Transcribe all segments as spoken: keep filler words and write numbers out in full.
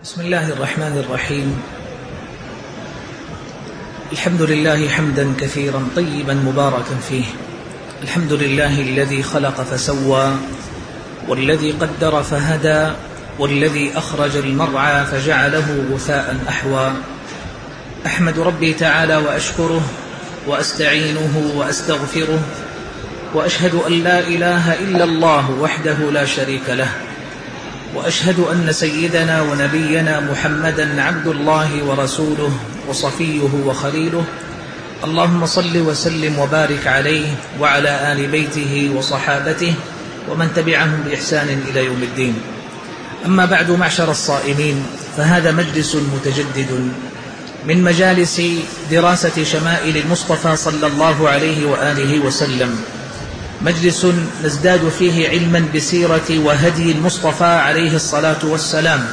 بسم الله الرحمن الرحيم. الحمد لله حمدا كثيرا طيبا مباركا فيه. الحمد لله الذي خلق فسوى، والذي قدر فهدى، والذي أخرج المرعى فجعله غثاء أحوى. أحمد ربي تعالى وأشكره وأستعينه وأستغفره، وأشهد أن لا إله إلا الله وحده لا شريك له، وأشهد أن سيدنا ونبينا محمدا عبد الله ورسوله وصفيه وخليله. اللهم صل وسلم وبارك عليه وعلى آل بيته وصحابته ومن تبعهم بإحسان إلى يوم الدين. أما بعد، معشر الصائمين، فهذا مجلس متجدد من مجالس دراسة شمائل المصطفى صلى الله عليه وآله وسلم، مجلس نزداد فيه علما بسيرة وهدي المصطفى عليه الصلاة والسلام،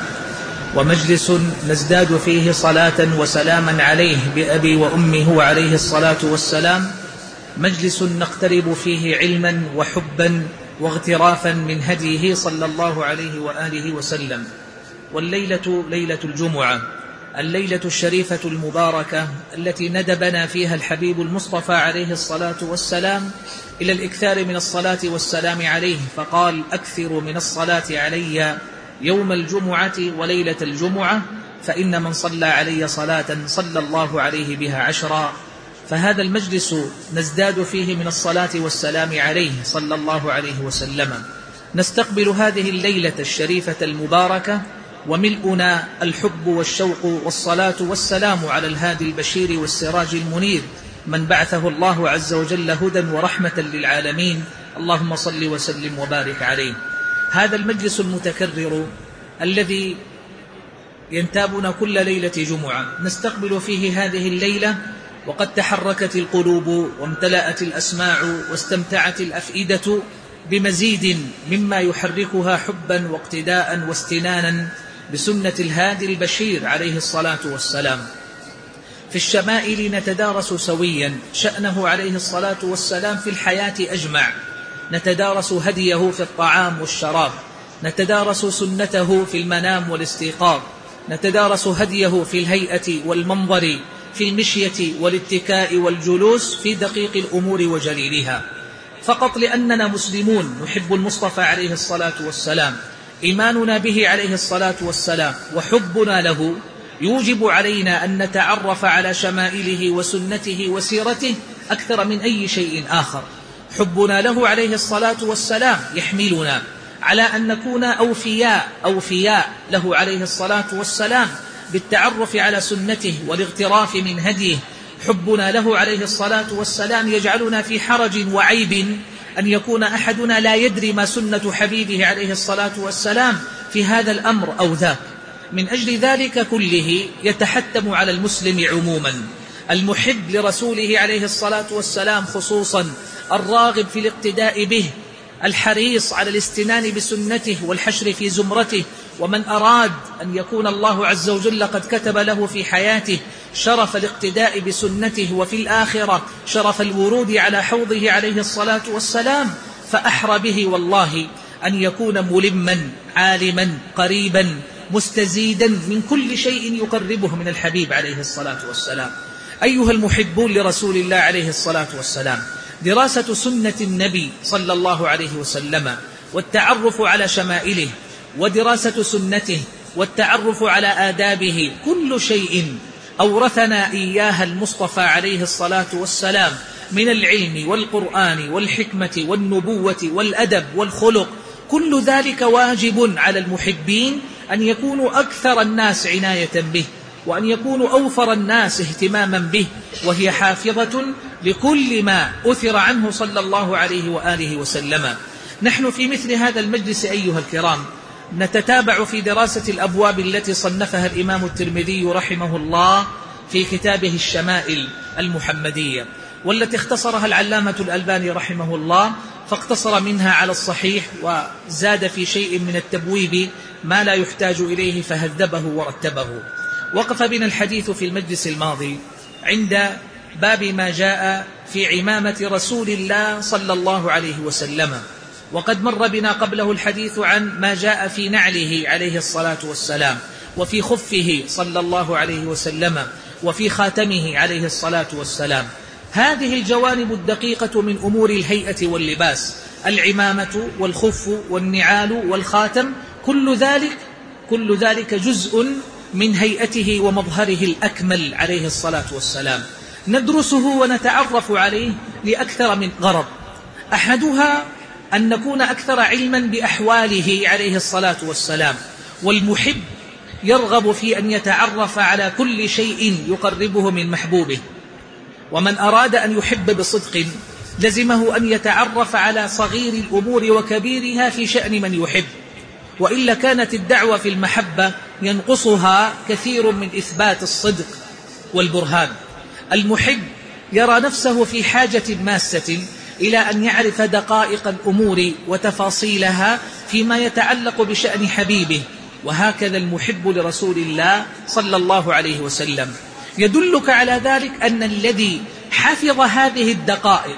ومجلس نزداد فيه صلاة وسلاما عليه بأبي وأمه عليه الصلاة والسلام، مجلس نقترب فيه علما وحبا واغترافا من هديه صلى الله عليه وآله وسلم. والليلة ليلة الجمعة، الليلة الشريفة المباركة التي ندبنا فيها الحبيب المصطفى عليه الصلاة والسلام إلى الإكثار من الصلاة والسلام عليه، فقال: أكثروا من الصلاة علي يوم الجمعة وليلة الجمعة، فإن من صلى علي صلاة صلى الله عليه بها عشرا. فهذا المجلس نزداد فيه من الصلاة والسلام عليه صلى الله عليه وسلم. نستقبل هذه الليلة الشريفة المباركة وملؤنا الحب والشوق والصلاة والسلام على الهادي البشير والسراج المنير، من بعثه الله عز وجل هدى ورحمة للعالمين. اللهم صل وسلم وبارك عليه. هذا المجلس المتكرر الذي ينتابنا كل ليلة جمعة، نستقبل فيه هذه الليلة وقد تحركت القلوب وامتلأت الأسماع واستمتعت الأفئدة بمزيد مما يحركها حبا واقتداء واستنانا بسنة الهادي البشير عليه الصلاة والسلام. في الشمائل نتدارس سويا شأنه عليه الصلاة والسلام في الحياة أجمع، نتدارس هديه في الطعام والشراب، نتدارس سنته في المنام والاستيقاظ، نتدارس هديه في الهيئة والمنظر، في المشية والاتكاء والجلوس، في دقيق الأمور وجليلها، فقط لأننا مسلمون نحب المصطفى عليه الصلاة والسلام. إيماننا به عليه الصلاة والسلام وحبنا له يوجب علينا أن نتعرف على شمائله وسنته وسيرته أكثر من أي شيء آخر. حبنا له عليه الصلاة والسلام يحملنا على أن نكون أوفياء أوفياء له عليه الصلاة والسلام بالتعرف على سنته والاغتراف من هديه. حبنا له عليه الصلاة والسلام يجعلنا في حرج وعيب أن يكون أحدنا لا يدري ما سنة حبيبه عليه الصلاة والسلام في هذا الأمر أو ذاك. من أجل ذلك كله يتحتم على المسلم عموما، المحب لرسوله عليه الصلاة والسلام خصوصا، الراغب في الاقتداء به، الحريص على الاستنان بسنته والحشر في زمرته، ومن أراد أن يكون الله عز وجل قد كتب له في حياته شرف الاقتداء بسنته وفي الآخرة شرف الورود على حوضه عليه الصلاة والسلام، فأحرى به والله أن يكون ملما عالما قريبا مستزيدا من كل شيء يقربه من الحبيب عليه الصلاة والسلام. أيها المحبون لرسول الله عليه الصلاة والسلام، دراسة سنة النبي صلى الله عليه وسلم والتعرف على شمائله ودراسة سنته والتعرف على آدابه، كل شيء أورثنا إياها المصطفى عليه الصلاة والسلام من العلم والقرآن والحكمة والنبوة والأدب والخلق، كل ذلك واجب على المحبين أن يكونوا أكثر الناس عناية به، وأن يكونوا أوفر الناس اهتماما به، وهي حافظة لكل ما أثر عنه صلى الله عليه وآله وسلم. نحن في مثل هذا المجلس أيها الكرام نتتابع في دراسة الأبواب التي صنفها الإمام الترمذي رحمه الله في كتابه الشمائل المحمدية، والتي اختصرها العلامة الألباني رحمه الله، فاقتصر منها على الصحيح وزاد في شيء من التبويب ما لا يحتاج إليه فهذبه ورتبه. وقف بنا الحديث في المجلس الماضي عند باب ما جاء في عمامة رسول الله صلى الله عليه وسلم، وقد مر بنا قبله الحديث عن ما جاء في نعله عليه الصلاة والسلام، وفي خفه صلى الله عليه وسلم وفي خاتمه عليه الصلاة والسلام. هذه الجوانب الدقيقة من أمور الهيئة واللباس، العمامة والخف والنعال والخاتم، كل ذلك كل ذلك جزء من هيئته ومظهره الأكمل عليه الصلاة والسلام. ندرسه ونتعرف عليه لأكثر من غرض، أحدها أن نكون أكثر علما بأحواله عليه الصلاة والسلام، والمحب يرغب في أن يتعرف على كل شيء يقربه من محبوبه، ومن أراد أن يحب بصدق لزمه أن يتعرف على صغير الأمور وكبيرها في شأن من يحب، وإلا كانت الدعوة في المحبة ينقصها كثير من إثبات الصدق والبرهان. المحب يرى نفسه في حاجة ماسة إلى أن يعرف دقائق الأمور وتفاصيلها فيما يتعلق بشأن حبيبه، وهكذا المحب لرسول الله صلى الله عليه وسلم. يدلك على ذلك أن الذي حفظ هذه الدقائق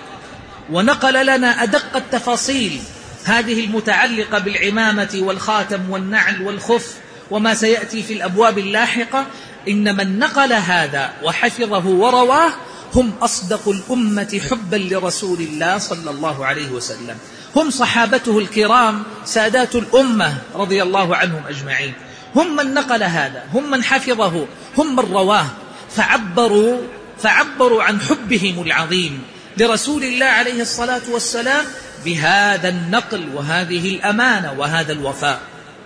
ونقل لنا أدق التفاصيل هذه المتعلقة بالعمامة والخاتم والنعل والخف وما سيأتي في الأبواب اللاحقة، إن من نقل هذا وحفظه ورواه هم أصدق الأمة حبا لرسول الله صلى الله عليه وسلم، هم صحابته الكرام سادات الأمة رضي الله عنهم أجمعين، هم من نقل هذا، هم من حفظه، هم من رواه، فعبروا, فعبروا عن حبهم العظيم لرسول الله عليه الصلاة والسلام بهذا النقل وهذه الأمانة وهذا الوفاء.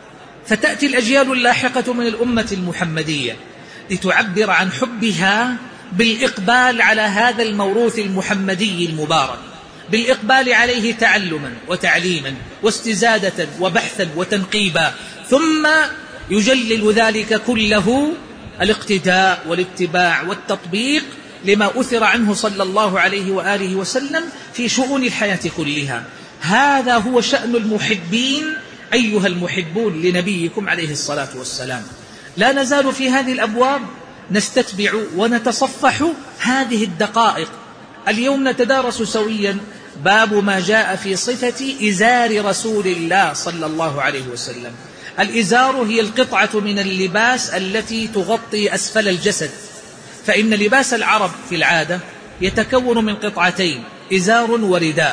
فتأتي الأجيال اللاحقة من الأمة المحمدية لتعبر عن حبها بالإقبال على هذا الموروث المحمدي المبارك، بالإقبال عليه تعلما وتعليما واستزادة وبحثا وتنقيبا، ثم يجلل ذلك كله الاقتداء والاتباع والتطبيق لما أثر عنه صلى الله عليه وآله وسلم في شؤون الحياة كلها. هذا هو شأن المحبين أيها المحبون لنبيكم عليه الصلاة والسلام. لا نزال في هذه الأبواب نستتبع ونتصفح هذه الدقائق. اليوم نتدارس سويا باب ما جاء في صفة إزار رسول الله صلى الله عليه وسلم. الإزار هي القطعة من اللباس التي تغطي أسفل الجسد، فإن لباس العرب في العادة يتكون من قطعتين، إزار ورداء.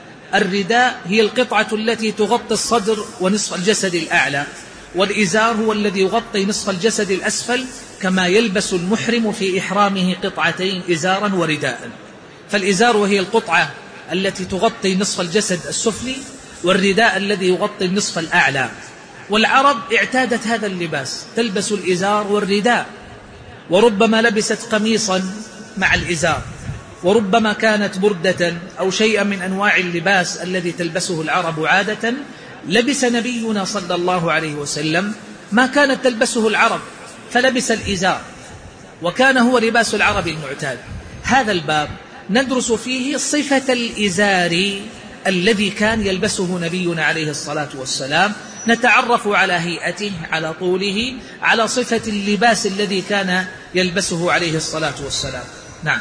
الرداء هي القطعة التي تغطي الصدر ونصف الجسد الأعلى، والإزار هو الذي يغطي نصف الجسد الأسفل، كما يلبس المحرم في إحرامه قطعتين إزارا ورداء. فالإزار هي القطعة التي تغطي نصف الجسد السفلي، والرداء الذي يغطي النصف الأعلى. والعرب اعتادت هذا اللباس، تلبس الإزار والرداء، وربما لبست قميصا مع الإزار، وربما كانت بردة أو شيئا من أنواع اللباس الذي تلبسه العرب عادة. لبس نبينا صلى الله عليه وسلم ما كانت تلبسه العرب، فلبس الإزار، وكان هو لباس العرب المعتاد. هذا الباب ندرس فيه صفة الإزار الذي كان يلبسه نبينا عليه الصلاة والسلام، نتعرف على هيئته، على طوله، على صفة اللباس الذي كان يلبسه عليه الصلاة والسلام. نعم.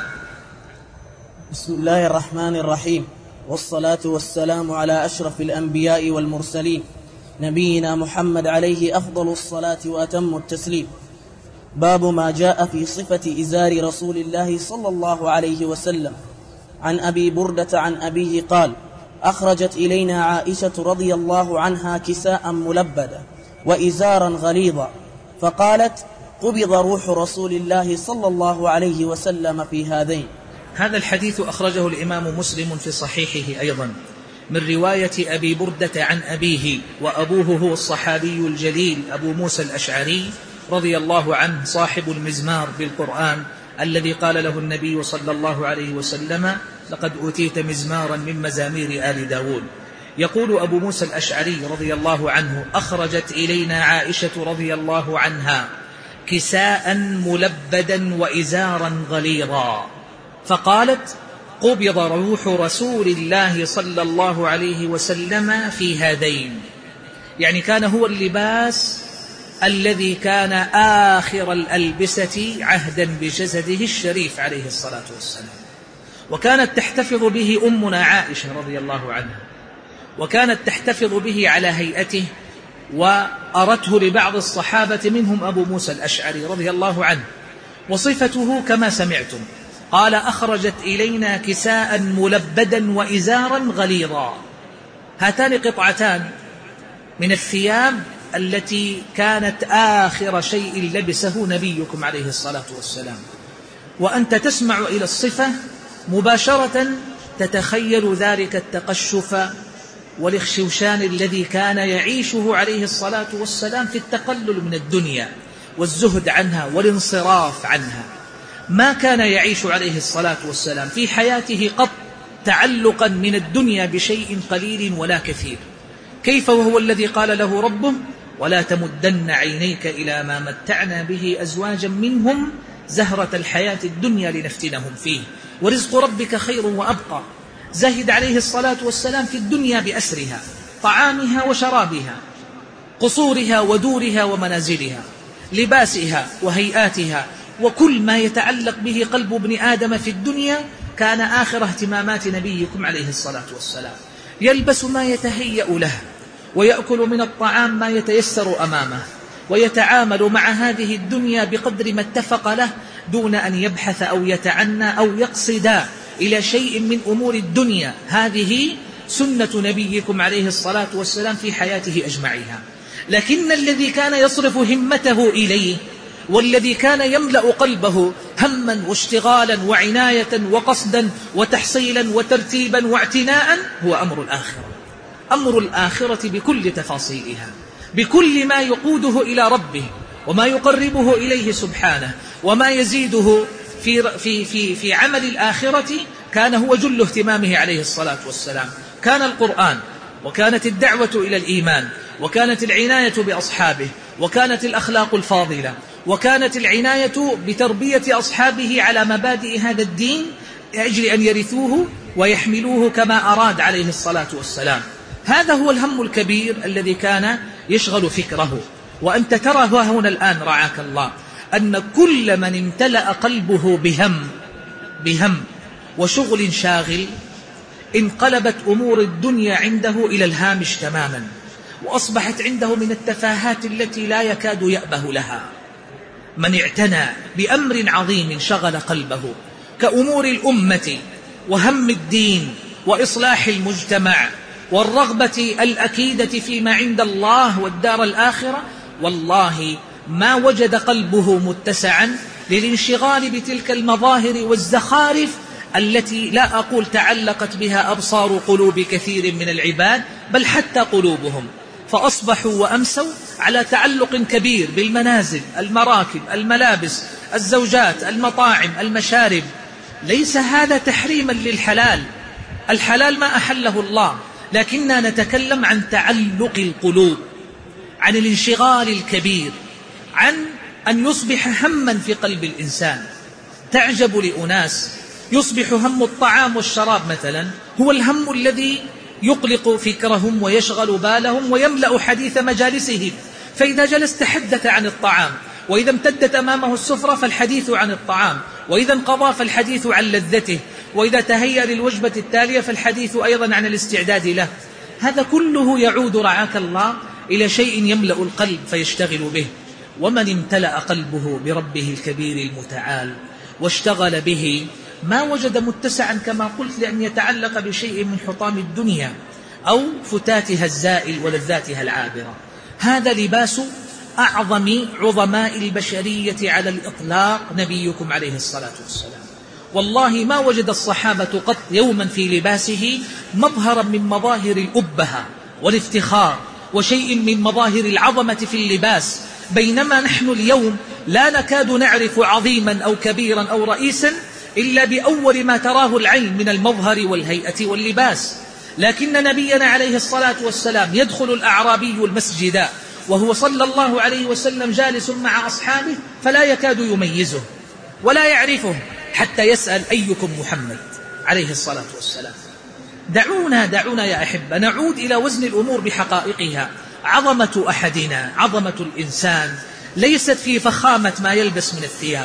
بسم الله الرحمن الرحيم، والصلاة والسلام على أشرف الأنبياء والمرسلين، نبينا محمد عليه أفضل الصلاة وأتم التسليم. باب ما جاء في صفة إزار رسول الله صلى الله عليه وسلم. عن أبي بردة عن أبيه قال: أخرجت إلينا عائشة رضي الله عنها كساء ملبدا وإزارا غليظا، فقالت: قبض روح رسول الله صلى الله عليه وسلم في هذين. هذا الحديث أخرجه الإمام مسلم في صحيحه أيضا من رواية أبي بردة عن أبيه، وأبوه هو الصحابي الجليل أبو موسى الأشعري رضي الله عنه، صاحب المزمار بالقرآن الذي قال له النبي صلى الله عليه وسلم: لقد أوتيت مزمارا من مزامير آل داود. يقول أبو موسى الأشعري رضي الله عنه: أخرجت إلينا عائشة رضي الله عنها كساء ملبدا وإزارا غليظا، فقالت: قبض روح رسول الله صلى الله عليه وسلم في هذين. يعني كان هو اللباس الذي كان آخر الألبسة عهدا بجسده الشريف عليه الصلاة والسلام، وكانت تحتفظ به أمنا عائشة رضي الله عنها، وكانت تحتفظ به على هيئته وأرته لبعض الصحابة منهم أبو موسى الأشعري رضي الله عنه، وصفته كما سمعتم، قال: أخرجت إلينا كساء ملبدا وإزارا غليظا. هاتان قطعتان من الثياب التي كانت آخر شيء لبسه نبيكم عليه الصلاة والسلام، وأنت تسمع إلى الصفة مباشرة تتخيل ذلك التقشف والاخشوشان الذي كان يعيشه عليه الصلاة والسلام في التقلل من الدنيا والزهد عنها والانصراف عنها. ما كان يعيش عليه الصلاة والسلام في حياته قط تعلقا من الدنيا بشيء قليل ولا كثير. كيف وهو الذي قال له ربه: ولا تمدن عينيك إلى ما متعنا به أزواجا منهم زهرة الحياة الدنيا لنفتنهم فيه ورزق ربك خير وأبقى. زهد عليه الصلاة والسلام في الدنيا بأسرها، طعامها وشرابها، قصورها ودورها ومنازلها، لباسها وهيئاتها، وكل ما يتعلق به قلب ابن آدم في الدنيا كان آخر اهتمامات نبيكم عليه الصلاة والسلام. يلبس ما يتهيأ له، ويأكل من الطعام ما يتيسر أمامه، ويتعامل مع هذه الدنيا بقدر ما اتفق له دون أن يبحث أو يتعنى أو يقصد إلى شيء من أمور الدنيا. هذه سنة نبيكم عليه الصلاة والسلام في حياته أجمعها. لكن الذي كان يصرف همته إليه والذي كان يملأ قلبه هما واشتغالا وعناية وقصدا وتحصيلا وترتيبا واعتناء هو أمر الآخرة. أمر الآخرة بكل تفاصيلها، بكل ما يقوده إلى ربه وما يقربه إليه سبحانه وما يزيده في, في, في, في عمل الآخرة كان هو جل اهتمامه عليه الصلاة والسلام. كان القرآن، وكانت الدعوة إلى الإيمان، وكانت العناية بأصحابه، وكانت الأخلاق الفاضلة، وكانت العناية بتربية أصحابه على مبادئ هذا الدين لأجل أن يرثوه ويحملوه كما أراد عليه الصلاة والسلام. هذا هو الهم الكبير الذي كان يشغل فكره. وأنت ترى هنا الآن رعاك الله أن كل من امتلأ قلبه بهم بهم وشغل شاغل انقلبت أمور الدنيا عنده إلى الهامش تماما، وأصبحت عنده من التفاهات التي لا يكاد يأبه لها. من اعتنى بأمر عظيم شغل قلبه كأمور الأمة وهم الدين وإصلاح المجتمع والرغبة الأكيدة فيما عند الله والدار الآخرة، والله ما وجد قلبه متسعا للانشغال بتلك المظاهر والزخارف التي لا أقول تعلقت بها أبصار قلوب كثير من العباد، بل حتى قلوبهم، فأصبحوا وأمسوا على تعلق كبير بالمنازل، المراكب، الملابس، الزوجات، المطاعم، المشارب. ليس هذا تحريما للحلال، الحلال ما أحله الله، لكننا نتكلم عن تعلق القلوب، عن الانشغال الكبير، عن أن يصبح هما في قلب الإنسان. تعجب لأناس يصبح هم الطعام والشراب مثلا هو الهم الذي يقلق فكرهم ويشغل بالهم ويملأ حديث مجالسهم، فإذا جلس تحدث عن الطعام، وإذا امتدت أمامه السفرة فالحديث عن الطعام، وإذا انقضى فالحديث عن لذته، وإذا تهيأ للوجبة التالية فالحديث أيضا عن الاستعداد له. هذا كله يعود رعاك الله إلى شيء يملأ القلب فيشتغل به. ومن امتلأ قلبه بربه الكبير المتعال واشتغل به ما وجد متسعا كما قلت لأن يتعلق بشيء من حطام الدنيا أو فتاتها الزائل ولذاتها العابرة. هذا لباس أعظم عظماء البشرية على الإطلاق نبيكم عليه الصلاة والسلام. والله ما وجد الصحابة قط يوما في لباسه مظهرا من مظاهر الأبهة والافتخار وشيء من مظاهر العظمة في اللباس، بينما نحن اليوم لا نكاد نعرف عظيما أو كبيرا أو رئيسا إلا بأول ما تراه العين من المظهر والهيئة واللباس. لكن نبينا عليه الصلاة والسلام يدخل الأعرابي المسجد وهو صلى الله عليه وسلم جالس مع أصحابه فلا يكاد يميزه ولا يعرفه حتى يسأل أيكم محمد عليه الصلاة والسلام. دعونا دعونا يا أحبة نعود إلى وزن الأمور بحقائقها. عظمة أحدنا، عظمة الإنسان ليست في فخامة ما يلبس من الثياب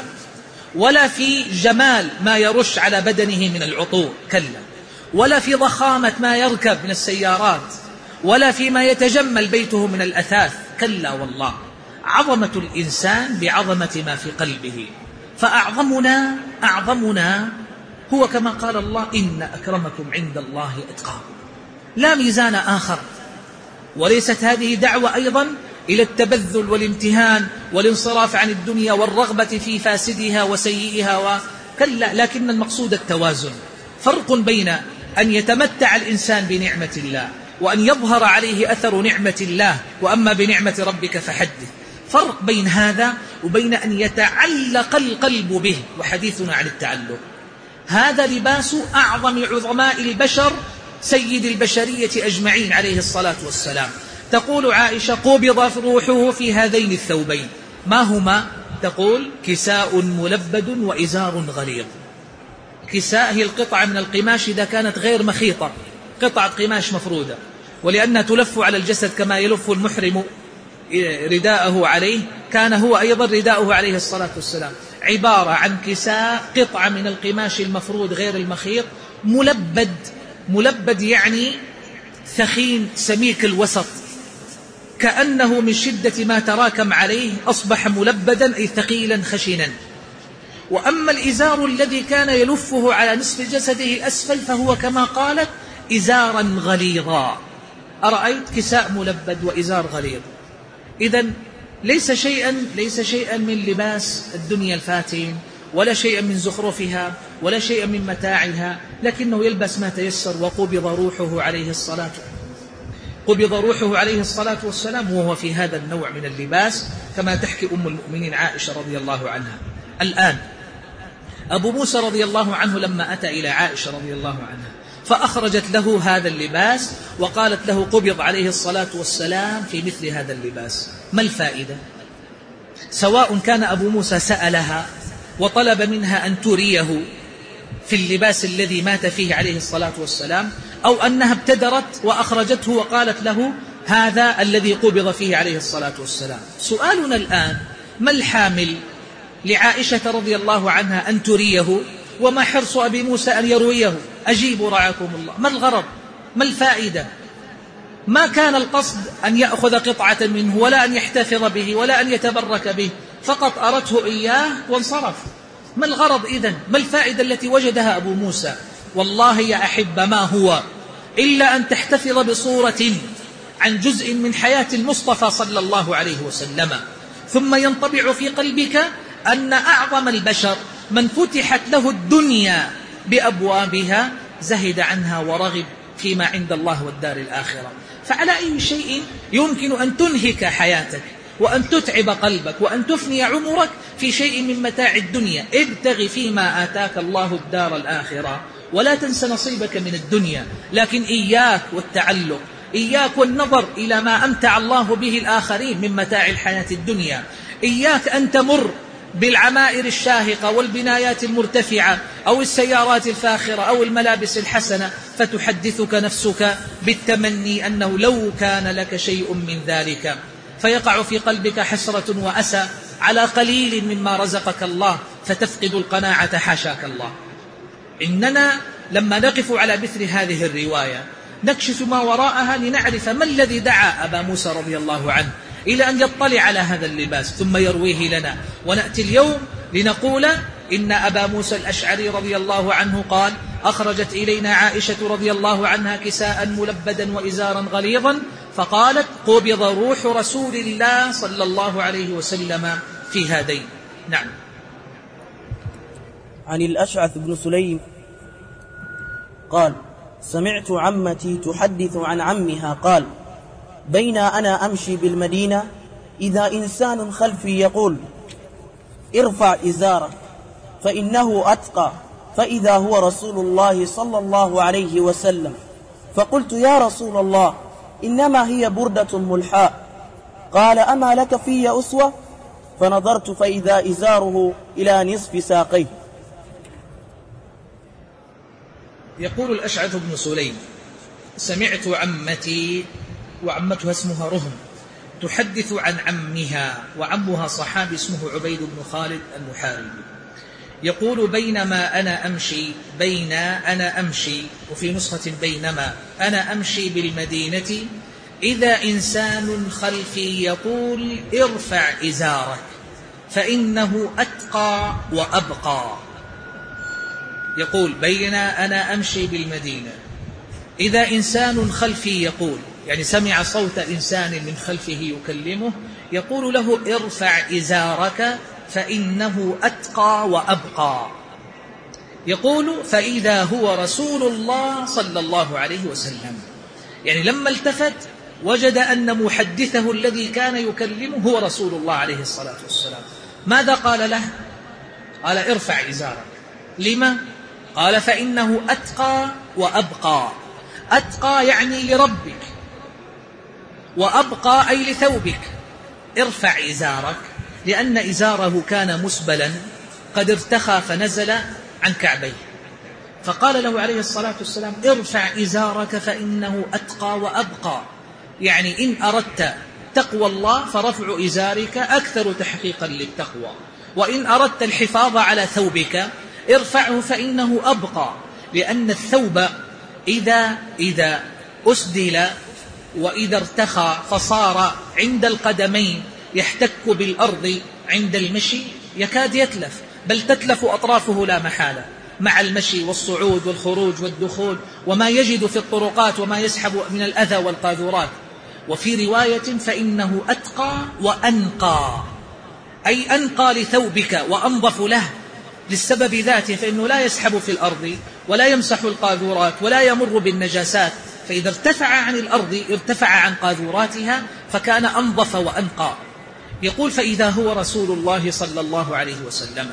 ولا في جمال ما يرش على بدنه من العطور، كلا، ولا في ضخامة ما يركب من السيارات، ولا فيما يتجمل بيته من الأثاث، كلا والله، عظمة الإنسان بعظمة ما في قلبه. فأعظمنا أعظمنا هو كما قال الله: إن أكرمكم عند الله أتقاكم. لا ميزان آخر. وليست هذه دعوة أيضا إلى التبذل والامتهان والانصراف عن الدنيا والرغبة في فاسدها وسيئها وكلا، لكن المقصود التوازن. فرق بين أن يتمتع الإنسان بنعمة الله وأن يظهر عليه أثر نعمة الله، وأما بنعمة ربك فحدث. فرق بين هذا وبين أن يتعلق القلب به، وحديثنا عن التعلق. هذا لباس أعظم عظماء البشر، سيد البشرية أجمعين عليه الصلاة والسلام. تقول عائشة: قبض روحه في هذين الثوبين. ما هما؟ تقول: كساء ملبد وإزار غليظ. كساء هي القطعة من القماش إذا كانت غير مخيطة، قطعة قماش مفرودة، ولأنها تلف على الجسد كما يلف المحرم رداءه عليه، كان هو أيضا رداءه عليه الصلاة والسلام عبارة عن كساء، قطعة من القماش المفرود غير المخيط، ملبد. ملبد يعني ثخين سميك الوسط، كأنه من شدة ما تراكم عليه أصبح ملبدا، أي ثقيلا خشنا. وأما الإزار الذي كان يلفه على نصف جسده الأسفل فهو كما قالت إزارا غليظا. أرأيت؟ كساء ملبد وإزار غليظ. إذن ليس شيئا ليس شيئا من لباس الدنيا الفاتن، ولا شيئا من زخرفها، ولا شيئا من متاعها، لكنه يلبس ما تيسر. وقبض روحه عليه الصلاة قبض روحه عليه الصلاة والسلام وهو في هذا النوع من اللباس، كما تحكي أم المؤمنين عائشة رضي الله عنها. الآن أبو موسى رضي الله عنه لما أتى إلى عائشة رضي الله عنها فأخرجت له هذا اللباس وقالت له: قبض عليه الصلاة والسلام في مثل هذا اللباس. ما الفائدة؟ سواء كان أبو موسى سألها وطلب منها أن تريه في اللباس الذي مات فيه عليه الصلاة والسلام، أو أنها ابتدرت وأخرجته وقالت له: هذا الذي قبض فيه عليه الصلاة والسلام. سؤالنا الآن: ما الحامل لعائشة رضي الله عنها أن تريه، وما حرص أبي موسى أن يرويه؟ أجيبوا رعاكم الله. ما الغرض؟ ما الفائدة؟ ما كان القصد أن يأخذ قطعة منه، ولا أن يحتفظ به، ولا أن يتبرك به، فقط أردته إياه وانصرف. ما الغرض إذن؟ ما الفائدة التي وجدها أبو موسى؟ والله يا أحب ما هو إلا أن تحتفظ بصورة عن جزء من حياة المصطفى صلى الله عليه وسلم، ثم ينطبع في قلبك أن أعظم البشر من فتحت له الدنيا بأبوابها زهد عنها ورغب فيما عند الله والدار الآخرة. فعلى أي شيء يمكن أن تنهك حياتك وأن تتعب قلبك وأن تفني عمرك في شيء من متاع الدنيا؟ ابتغ فيما آتاك الله الدار الآخرة ولا تنس نصيبك من الدنيا. لكن إياك والتعلق، إياك والنظر إلى ما أمتع الله به الآخرين من متاع الحياة الدنيا. إياك أن تمر بالعمائر الشاهقة والبنايات المرتفعة أو السيارات الفاخرة أو الملابس الحسنة فتحدثك نفسك بالتمني أنه لو كان لك شيء من ذلك، فيقع في قلبك حسرة وأسى على قليل مما رزقك الله فتفقد القناعة حاشاك الله. إننا لما نقف على مثل هذه الرواية نكشف ما وراءها لنعرف ما الذي دعا أبا موسى رضي الله عنه إلى أن يطلع على هذا اللباس ثم يرويه لنا. ونأتي اليوم لنقول إن أبا موسى الأشعري رضي الله عنه قال: أخرجت إلينا عائشة رضي الله عنها كساء ملبدا وإزارا غليظا، فقالت: قبض روح رسول الله صلى الله عليه وسلم في هذين. نعم. عن الأشعث بن سليم قال: سمعت عمتي تحدث عن عمها قال: بين أنا أمشي بالمدينة إذا إنسان خلفي يقول: ارفع إزارك فإنه أتقى، فإذا هو رسول الله صلى الله عليه وسلم. فقلت: يا رسول الله، إنما هي بردة ملحاء. قال: أما لك في أسوة؟ فنظرت فإذا إزاره إلى نصف ساقيه. يقول الأشعث بن سليم: سمعت عمتي، وعمتها اسمها رهم، تحدث عن عمها، وعمها صحابي اسمه عبيد بن خالد المحاربي، يقول: بينما أنا أمشي، بين أنا أمشي، وفي نسخة بينما أنا أمشي بالمدينة إذا إنسان خلفي يقول ارفع إزارك فإنه أتقى وأبقى. يقول بينما أنا أمشي بالمدينة إذا إنسان خلفي يقول، يعني سمع صوت إنسان من خلفه يكلمه، يقول له ارفع إزارك فإنه أتقى وأبقى. يقول فإذا هو رسول الله صلى الله عليه وسلم، يعني لما التفت وجد أن محدثه الذي كان يكلمه هو رسول الله عليه الصلاة والسلام. ماذا قال له؟ قال ارفع إزارك. لما؟ قال فإنه أتقى وأبقى. أتقى يعني لربك، وأبقى أي لثوبك. ارفع إزارك لأن إزاره كان مسبلا قد ارتخى فنزل عن كعبيه، فقال له عليه الصلاة والسلام ارفع إزارك فإنه أتقى وأبقى، يعني إن أردت تقوى الله فرفع إزارك أكثر تحقيقا للتقوى، وإن أردت الحفاظ على ثوبك ارفعه فإنه أبقى، لأن الثوب إذا, إذا أسدل وإذا ارتخى فصار عند القدمين يحتك بالأرض عند المشي يكاد يتلف، بل تتلف أطرافه لا محالة مع المشي والصعود والخروج والدخول وما يجد في الطرقات وما يسحب من الأذى والقاذورات. وفي رواية فإنه أتقى وأنقى، أي أنقى لثوبك وأنظف له للسبب ذاته، فإنه لا يسحب في الأرض ولا يمسح القاذورات ولا يمر بالنجاسات، فإذا ارتفع عن الأرض ارتفع عن قاذوراتها فكان أنظف وأنقى. يقول فإذا هو رسول الله صلى الله عليه وسلم.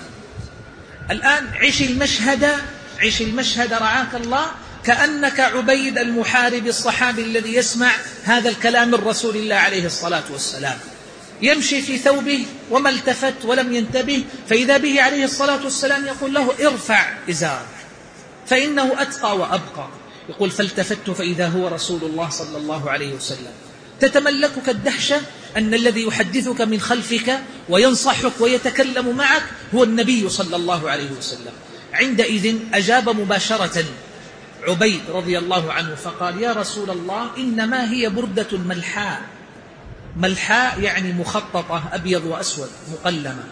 الآن عش المشهد، عش المشهد رعاك الله، كأنك عبيد المحارب الصحابي الذي يسمع هذا الكلام من رسول الله عليه الصلاة والسلام، يمشي في ثوبه وما التفت ولم ينتبه، فإذا به عليه الصلاة والسلام يقول له ارفع إزارك فإنه أتقى وأبقى. يقول فالتفت فإذا هو رسول الله صلى الله عليه وسلم. تتملكك الدهشة أن الذي يحدثك من خلفك وينصحك ويتكلم معك هو النبي صلى الله عليه وسلم. عندئذ أجاب مباشرة عبيد رضي الله عنه فقال يا رسول الله إنما هي بردة ملحاء. ملحاء يعني مخططة أبيض وأسود مقلمة،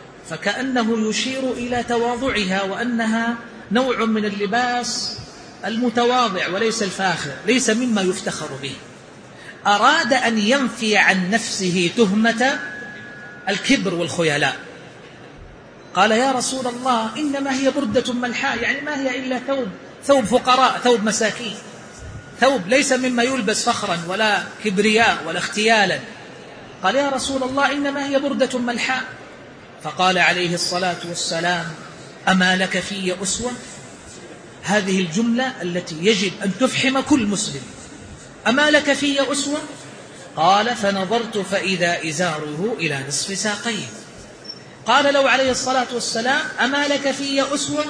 فكأنه يشير إلى تواضعها وأنها نوع من اللباس المتواضع وليس الفاخر، ليس مما يفتخر به. أراد أن ينفي عن نفسه تهمة الكبر والخيلاء. قال يا رسول الله إنما هي بردة ملحاء، يعني ما هي إلا ثوب، ثوب فقراء، ثوب مساكين، ثوب ليس مما يلبس فخرا ولا كبرياء ولا اختيالا. قال يا رسول الله إنما هي بردة ملحاء. فقال عليه الصلاة والسلام أما لك في أسوة؟ هذه الجملة التي يجب أن تفحم كل مسلم. أما لك في أسوة؟ قال فنظرت فإذا إزاره إلى نصف ساقيه. قال له عليه الصلاة والسلام أما لك في أسوة؟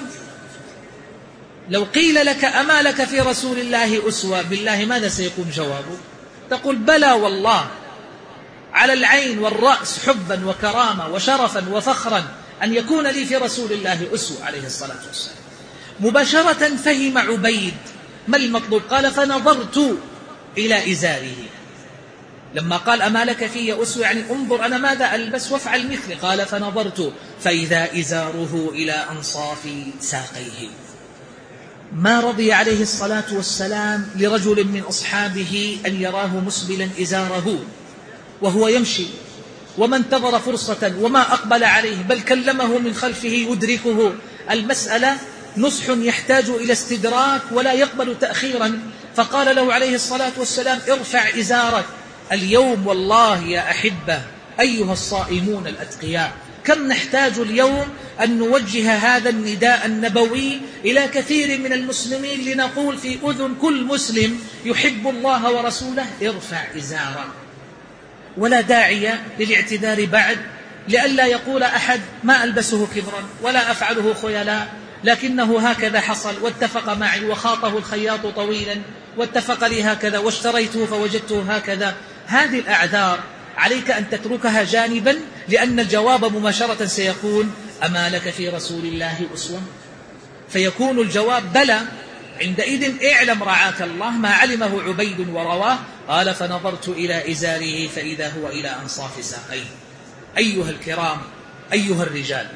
لو قيل لك أما لك في رسول الله أسوة بالله ماذا سيكون جوابه؟ تقول بلى والله، على العين والرأس حبا وكرامة وشرفا وفخرا أن يكون لي في رسول الله أسوة عليه الصلاة والسلام. مباشرة فهم عبيد ما المطلوب، قال فنظرت إلى إزاره. لما قال أما لك في أسوة يعني انظر أنا ماذا ألبس وافعل مثلي. قال فنظرت فإذا إزاره إلى أنصاف ساقيه. ما رضي عليه الصلاة والسلام لرجل من أصحابه أن يراه مسبلا إزاره وهو يمشي، وما انتظر فرصة وما أقبل عليه، بل كلمه من خلفه يدركه. المسألة نصح يحتاج إلى استدراك ولا يقبل تأخيرا. فقال له عليه الصلاة والسلام ارفع إزارك. اليوم والله يا أحبة أيها الصائمون الأتقياء كم نحتاج اليوم أن نوجه هذا النداء النبوي إلى كثير من المسلمين، لنقول في أذن كل مسلم يحب الله ورسوله ارفع إزارك. ولا داعي للاعتذار بعد، لئلا يقول أحد ما ألبسه كبرا ولا أفعله خيلاء، لكنه هكذا حصل واتفق معي وخاطه الخياط طويلا واتفق لي هكذا واشتريته فوجدته هكذا. هذه الأعذار عليك أن تتركها جانبا، لأن الجواب مباشرة سيكون أما لك في رسول الله أسوة؟ فيكون الجواب بلى، عندئذ اعلم رعاك الله ما علمه عبيد ورواه. قال فنظرت إلى إزاره فإذا هو إلى أنصاف ساقيه. أيها الكرام، أيها الرجال،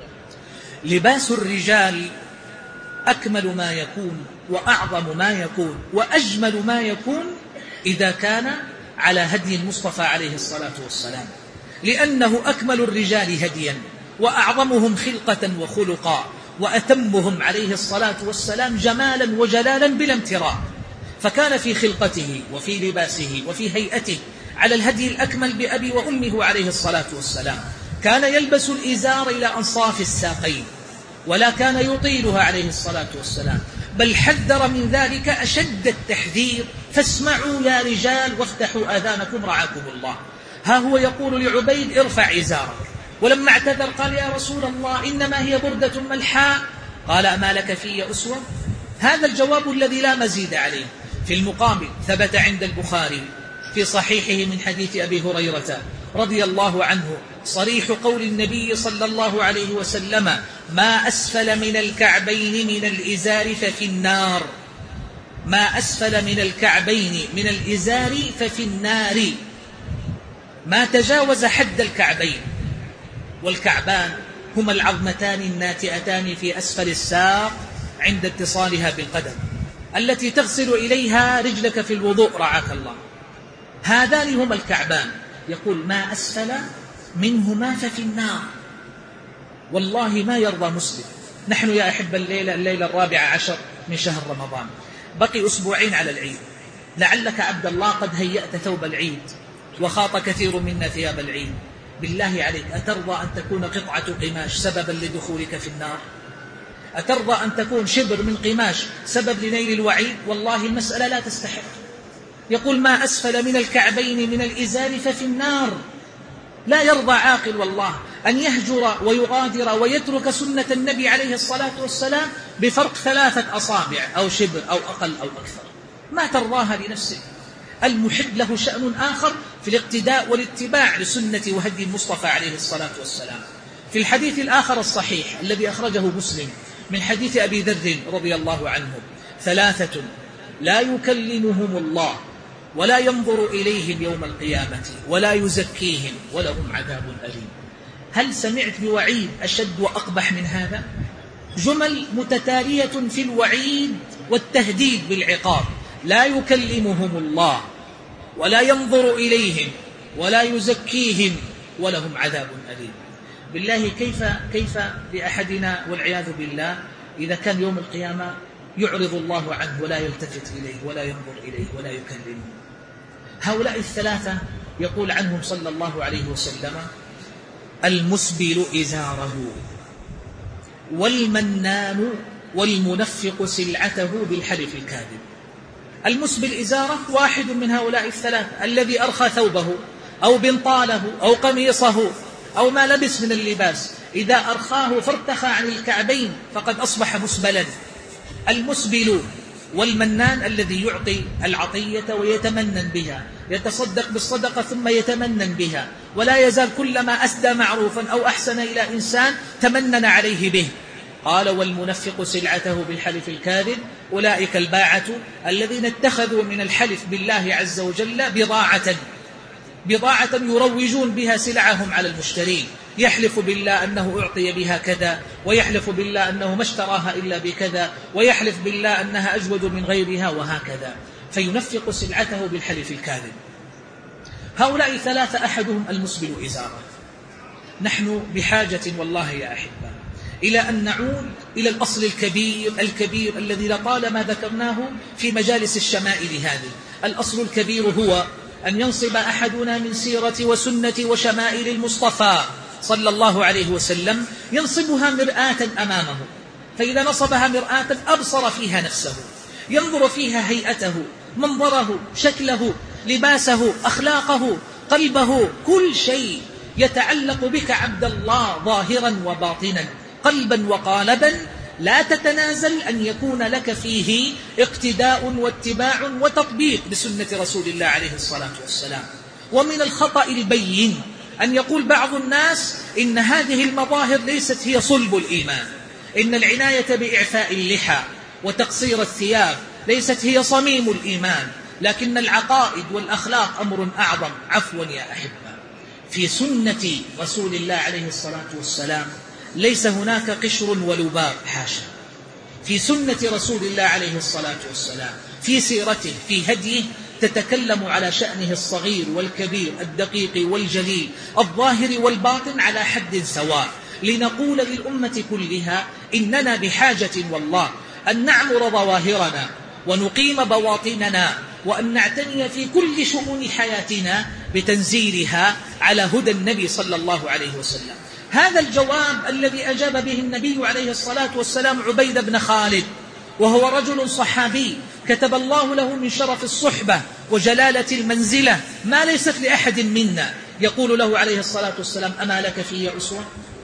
لباس الرجال أكمل ما يكون وأعظم ما يكون وأجمل ما يكون إذا كان على هدي المصطفى عليه الصلاة والسلام، لأنه أكمل الرجال هديا وأعظمهم خلقة وخلقا وأتمهم عليه الصلاة والسلام جمالا وجلالا بلا امتراء. فكان في خلقته وفي لباسه وفي هيئته على الهدي الأكمل بأبي وأمه عليه الصلاة والسلام. كان يلبس الإزار إلى أنصاف الساقين ولا كان يطيلها عليه الصلاة والسلام، بل حذر من ذلك أشد التحذير. فاسمعوا يا رجال وافتحوا آذانكم رعاكم الله. ها هو يقول لعبيد ارفع إزارك، ولما اعتذر قال يا رسول الله إنما هي بردة ملحاء. قال أما لك في أسوة؟ هذا الجواب الذي لا مزيد عليه. في المقابل ثبت عند البخاري في صحيحه من حديث أبي هريرة رضي الله عنه صريح قول النبي صلى الله عليه وسلم: ما أسفل من الكعبين من الإزار ففي النار. ما أسفل من الكعبين من الإزار ففي النار. ما تجاوز حد الكعبين، والكعبان هما العظمتان الناتئتان في أسفل الساق عند اتصالها بالقدم التي تغسل إليها رجلك في الوضوء رعاك الله. هذان هما الكعبان. يقول ما أسفل منهما ففي النار. والله ما يرضى مسلم. نحن يا أحب الليلة الليلة الرابعة عشر من شهر رمضان، بقي أسبوعين على العيد. لعلك عبد الله قد هيأت ثوب العيد وخاط كثير منا ثياب العيد. بالله عليك أترضى أن تكون قطعة قماش سببا لدخولك في النار؟ أترضى أن تكون شبر من قماش سبب لنيل الوعيد؟ والله المسألة لا تستحق. يقول ما أسفل من الكعبين من الإزار ففي النار. لا يرضى عاقل والله أن يهجر ويغادر ويترك سنة النبي عليه الصلاة والسلام بفرق ثلاثة أصابع أو شبر أو أقل أو أكثر. ما ترضاها لنفسك. المحب له شأن آخر في الاقتداء والاتباع لسنة وهدي المصطفى عليه الصلاة والسلام. في الحديث الآخر الصحيح الذي أخرجه مسلم من حديث أبي ذر رضي الله عنه: ثلاثة لا يكلمهم الله ولا ينظر إليهم يوم القيامة ولا يزكيهم ولهم عذاب أليم. هل سمعت بوعيد أشد وأقبح من هذا؟ جمل متتالية في الوعيد والتهديد بالعقاب. لا يكلمهم الله ولا ينظر إليهم ولا يزكيهم ولهم عذاب أليم. بالله كيف كيف لأحدنا والعياذ بالله إذا كان يوم القيامة يعرض الله عنه ولا يلتفت إليه ولا ينظر إليه ولا يكلمه. هؤلاء الثلاثة يقول عنهم صلى الله عليه وسلم: المسبل إزاره والمنان والمنفق سلعته بالحلف الكاذب. المسبل إزاره واحد من هؤلاء الثلاثة، الذي أرخى ثوبه أو بنطاله أو قميصه أو ما لبس من اللباس، إذا أرخاه فارتخى عن الكعبين فقد أصبح مسبلا. المسبل والمنان الذي يعطي العطية ويتمنن بها، يتصدق بالصدقة ثم يتمنن بها، ولا يزال كلما أسدى معروفا أو أحسن إلى إنسان تمنن عليه به. قال: والمنفق سلعته بالحلف الكاذب. أولئك الباعة الذين اتخذوا من الحلف بالله عز وجل بضاعة بضاعة يروجون بها سلعهم على المشترين. يحلف بالله أنه أعطي بها كذا، ويحلف بالله أنه ما اشتراها إلا بكذا، ويحلف بالله أنها أجود من غيرها، وهكذا. فينفق سلعته بالحلف الكاذب. هؤلاء ثلاثة أحدهم المسبل إزاره. نحن بحاجة والله يا أحبة إلى أن نعود إلى الأصل الكبير الكبير الذي لطالما ذكرناه في مجالس الشمائل هذه. الأصل الكبير هو أن ينصب أحدنا من سيرة وسنة وشمائل المصطفى صلى الله عليه وسلم، ينصبها مرآة أمامه، فإذا نصبها مرآة أبصر فيها نفسه، ينظر فيها هيئته، منظره، شكله، لباسه، أخلاقه، قلبه، كل شيء يتعلق بك عبد الله ظاهرا وباطنا، قلبا وقالبا، لا تتنازل أن يكون لك فيه اقتداء واتباع وتطبيق بسنة رسول الله عليه الصلاة والسلام. ومن الخطأ البين أن يقول بعض الناس إن هذه المظاهر ليست هي صلب الإيمان، إن العناية بإعفاء اللحى وتقصير الثياب ليست هي صميم الإيمان، لكن العقائد والأخلاق أمر أعظم. عفوا يا أحبة، في سنة رسول الله عليه الصلاة والسلام ليس هناك قشر ولباب، حاشا. في سنة رسول الله عليه الصلاة والسلام، في سيرته، في هديه، تتكلم على شأنه الصغير والكبير، الدقيق والجليل، الظاهر والباطن على حد سواء، لنقول للأمة كلها إننا بحاجة والله أن نعمر ظواهرنا ونقيم بواطننا، وأن نعتني في كل شؤون حياتنا بتنزيلها على هدى النبي صلى الله عليه وسلم. هذا الجواب الذي أجاب به النبي عليه الصلاة والسلام عبيد بن خالد، وهو رجل صحابي كتب الله له من شرف الصحبة وجلالة المنزلة ما ليست لأحد منا، يقول له عليه الصلاة والسلام: أما لك في أسوة؟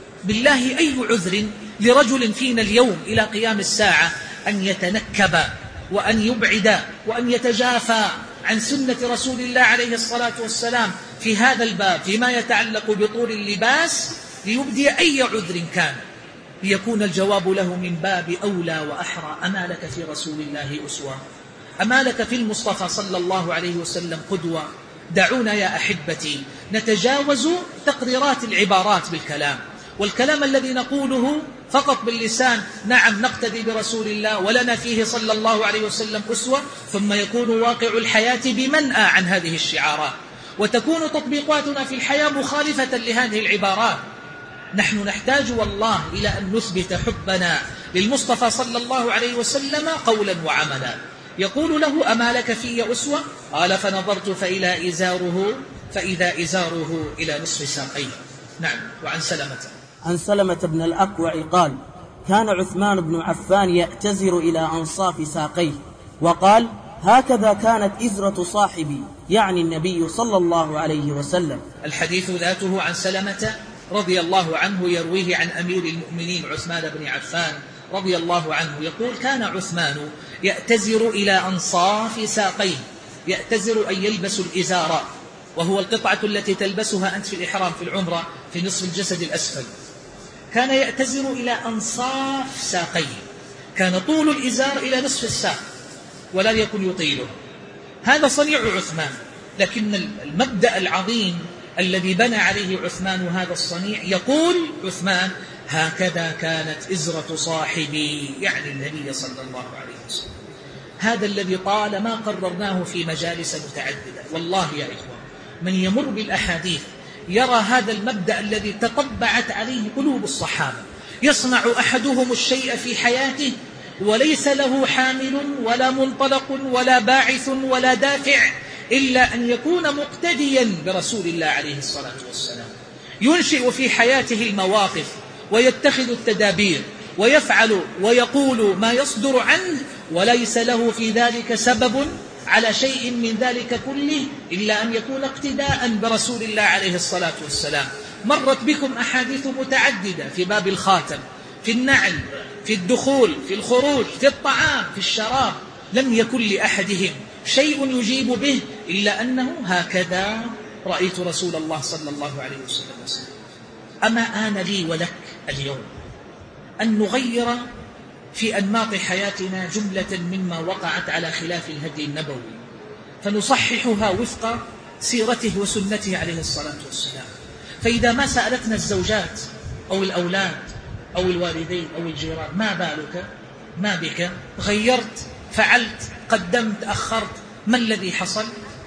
بالله أي عذر لرجل فينا اليوم إلى قيام الساعة أن يتنكب وأن يبعد وأن يتجافى عن سنة رسول الله عليه الصلاة والسلام في هذا الباب فيما يتعلق بطول اللباس، ليبدي أي عذر كان، ليكون الجواب له من باب أولى وأحرى: أما لك في رسول الله أسوة؟ أما لك في المصطفى صلى الله عليه وسلم قدوة؟ دعونا يا أحبتي نتجاوز تقريرات العبارات بالكلام، والكلام الذي نقوله فقط باللسان، نعم نقتدي برسول الله ولنا فيه صلى الله عليه وسلم أسوة، ثم يكون واقع الحياة بمنأى عن هذه الشعارات، وتكون تطبيقاتنا في الحياة مخالفة لهذه العبارات. نحن نحتاج والله إلى أن نثبت حبنا للمصطفى صلى الله عليه وسلم قولا وعملا. يقول له: أما لك في أسوة؟ قال: فنظرت فإلى إزاره فإذا إزاره إلى نصف ساقيه. نعم. وعن سلمة عن سلمة بن الأكوع قال: كان عثمان بن عفان يأتزر إلى أنصاف ساقيه، وقال: هكذا كانت إزرة صاحبي، يعني النبي صلى الله عليه وسلم. الحديث ذاته عن سلمة رضي الله عنه، يرويه عن أمير المؤمنين عثمان بن عفان رضي الله عنه، يقول: كان عثمان يأتزر إلى أنصاف ساقيه. يأتزر أن يلبس الإزار، وهو القطعة التي تلبسها أنت في الإحرام في العمرة في نصف الجسد الأسفل. كان يأتزر إلى أنصاف ساقيه، كان طول الإزار إلى نصف الساق ولا يكن يطيله. هذا صنيع عثمان، لكن المبدأ العظيم الذي بنى عليه عثمان هذا الصنيع، يقول عثمان: هكذا كانت إزرة صاحبي، يعني النبي صلى الله عليه وسلم. هذا الذي طالما قررناه في مجالس متعددة. والله يا إخوان، من يمر بالأحاديث يرى هذا المبدأ الذي تطبعت عليه قلوب الصحابة. يصنع أحدهم الشيء في حياته وليس له حامل ولا منطلق ولا باعث ولا دافع إلا أن يكون مقتديا برسول الله عليه الصلاة والسلام. ينشئ في حياته المواقف ويتخذ التدابير ويفعل ويقول ما يصدر عنه، وليس له في ذلك سبب على شيء من ذلك كله إلا أن يكون اقتداء برسول الله عليه الصلاة والسلام. مرت بكم أحاديث متعددة في باب الخاتم، في النعل، في الدخول، في الخروج، في الطعام، في الشراب، لم يكن لأحدهم شيء يجيب به إلا أنه هكذا رأيت رسول الله صلى الله عليه وسلم. أما آن لي ولك اليوم أن نغير في أنماط حياتنا جملة مما وقعت على خلاف الهدي النبوي، فنصححها وفق سيرته وسنته عليه الصلاة والسلام. فإذا ما سألتنا الزوجات أو الأولاد أو الوالدين أو الجيران: ما بالك؟ ما بك؟ غيرت؟ فعلت؟ قدمت؟ أخرت؟ ما الذي حصل؟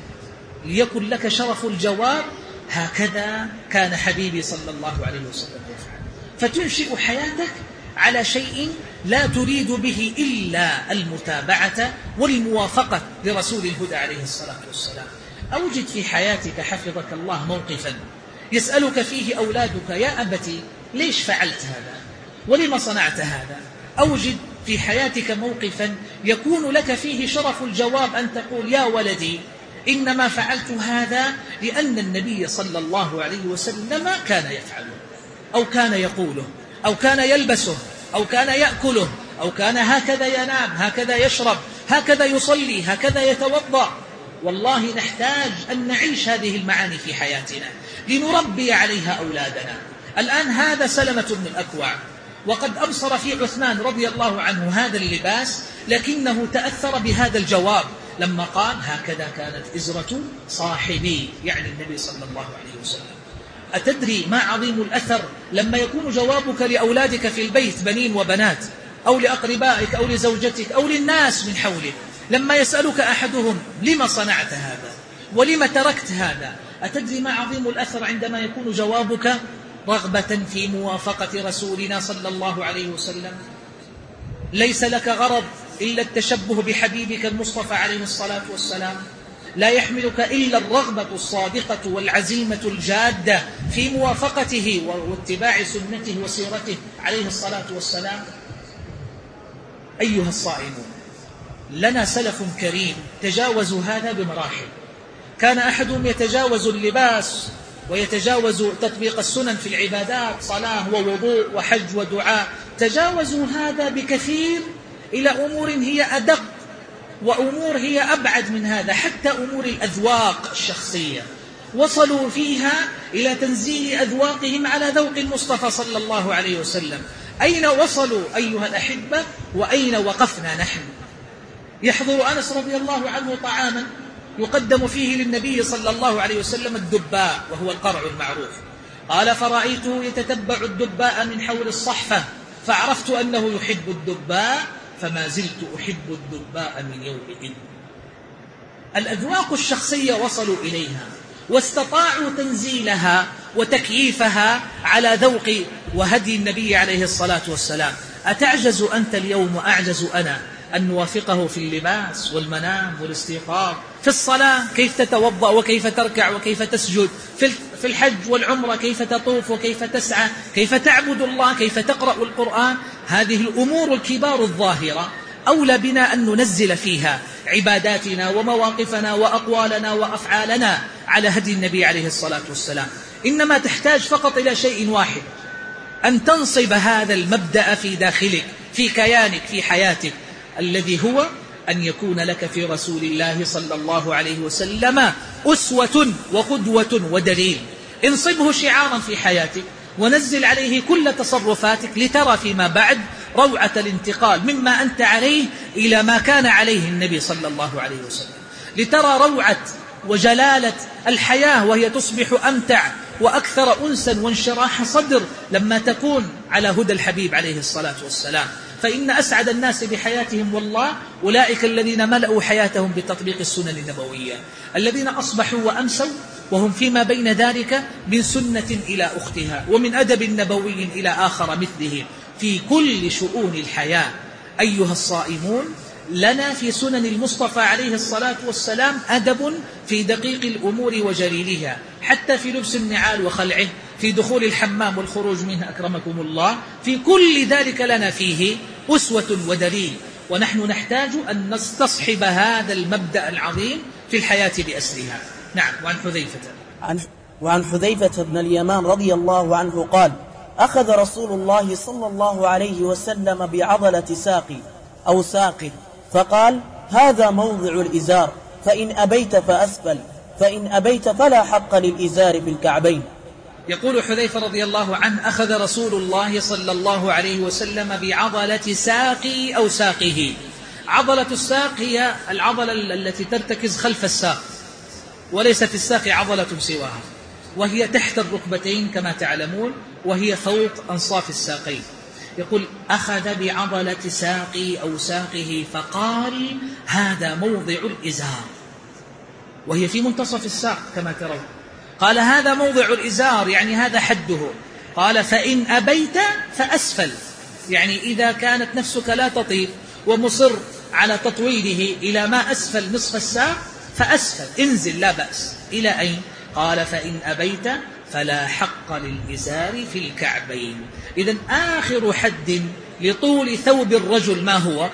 ليكن لك شرف الجواب: هكذا كان حبيبي صلى الله عليه وسلم يفعل. فتنشئ حياتك على شيء لا تريد به إلا المتابعة والموافقة لرسول الهدى عليه الصلاة والسلام. أوجد في حياتك حفظك الله موقفا يسألك فيه أولادك: يا أبتي ليش فعلت هذا؟ ولما صنعت هذا؟ أوجد في حياتك موقفا يكون لك فيه شرف الجواب أن تقول: يا ولدي إنما فعلت هذا لأن النبي صلى الله عليه وسلم كان يفعله، أو كان يقوله، أو كان يلبسه، أو كان يأكله، أو كان هكذا ينام، هكذا يشرب، هكذا يصلي، هكذا يتوضأ. والله نحتاج أن نعيش هذه المعاني في حياتنا لنربي عليها أولادنا. الآن هذا سلمة بن الأكوع وقد أبصر في عثمان رضي الله عنه هذا اللباس، لكنه تأثر بهذا الجواب لما قال هكذا كانت إزرة صاحبي، يعني النبي صلى الله عليه وسلم. أتدري ما عظيم الأثر لما يكون جوابك لأولادك في البيت بنين وبنات، أو لأقربائك أو لزوجتك أو للناس من حولك، لما يسألك أحدهم لما صنعت هذا ولما تركت هذا؟ أتدري ما عظيم الأثر عندما يكون جوابك رغبة في موافقة رسولنا صلى الله عليه وسلم؟ ليس لك غرض إلا التشبه بحبيبك المصطفى عليه الصلاة والسلام، لا يحملك إلا الرغبة الصادقة والعزيمة الجادة في موافقته واتباع سنته وسيرته عليه الصلاة والسلام. أيها الصائمون، لنا سلف كريم تجاوزوا هذا بمراحل. كان أحدهم يتجاوز اللباس ويتجاوز تطبيق السنن في العبادات، صلاة ووضوء وحج ودعاء، تجاوزوا هذا بكثير إلى أمور هي أدق وأمور هي أبعد من هذا، حتى أمور الأذواق الشخصية وصلوا فيها إلى تنزيل أذواقهم على ذوق المصطفى صلى الله عليه وسلم. أين وصلوا أيها الأحبة وأين وقفنا نحن؟ يحضر أنس رضي الله عنه طعاما يقدم فيه للنبي صلى الله عليه وسلم الدباء، وهو القرع المعروف. قال فرأيته يتتبع الدباء من حول الصحفة فعرفت أنه يحب الدباء فما زلت أحب الدباء من يومئذ. الأذواق الشخصية وصلوا إليها واستطاعوا تنزيلها وتكييفها على ذوق وهدي النبي عليه الصلاة والسلام. أتعجز أنت اليوم وأعجز أنا أن نوافقه في اللباس والمنام والاستيقاظ، في الصلاة كيف تتوضأ وكيف تركع وكيف تسجد، في الحج والعمرة كيف تطوف وكيف تسعى، كيف تعبد الله، كيف تقرأ القرآن. هذه الأمور الكبار الظاهرة أولى بنا أن ننزل فيها عباداتنا ومواقفنا وأقوالنا وأفعالنا على هدي النبي عليه الصلاة والسلام. إنما تحتاج فقط إلى شيء واحد، أن تنصب هذا المبدأ في داخلك، في كيانك، في حياتك، الذي هو أن يكون لك في رسول الله صلى الله عليه وسلم أسوة وقدوة ودليل. انصبه شعارا في حياتك ونزل عليه كل تصرفاتك لترى فيما بعد روعة الانتقال مما أنت عليه إلى ما كان عليه النبي صلى الله عليه وسلم، لترى روعة وجلالة الحياة وهي تصبح أمتع وأكثر أنسا وانشراح صدر لما تكون على هدى الحبيب عليه الصلاة والسلام. فإن أسعد الناس بحياتهم والله أولئك الذين ملأوا حياتهم بتطبيق السنن النبوية، الذين أصبحوا وأمسوا وهم فيما بين ذلك من سنة إلى أختها ومن أدب نبوي إلى آخر مثله في كل شؤون الحياة. أيها الصائمون، لنا في سنن المصطفى عليه الصلاة والسلام أدب في دقيق الأمور وجليلها، حتى في لبس النعال وخلعه، في دخول الحمام والخروج منه أكرمكم الله، في كل ذلك لنا فيه أسوة ودليل. ونحن نحتاج أن نستصحب هذا المبدأ العظيم في الحياة بأسرها. نعم. وعن حذيفة عن وعن حذيفة بن اليمان رضي الله عنه قال: أخذ رسول الله صلى الله عليه وسلم بعضلة ساقي أو ساق فقال: هذا موضع الإزار، فإن أبيت فأسفل، فإن أبيت فلا حق للإزار في الكعبين. يقول حذيفة رضي الله عنه: أخذ رسول الله صلى الله عليه وسلم بعضلة ساقي أو ساقه. عضلة الساق هي العضلة التي ترتكز خلف الساق، وليس في الساق عضلة سواها، وهي تحت الركبتين كما تعلمون، وهي فوق أنصاف الساقين. يقول: أخذ بعضلة ساقي أو ساقه فقال: هذا موضع الإزار، وهي في منتصف الساق كما ترون. قال: هذا موضع الإزار، يعني هذا حده. قال: فإن أبيت فأسفل، يعني إذا كانت نفسك لا تطيق ومصر على تطويله إلى ما أسفل نصف الساق فأسفل، انزل لا بأس. إلى أين؟ قال: فإن أبيت فلا حق للإزار في الكعبين. إذن آخر حد لطول ثوب الرجل ما هو؟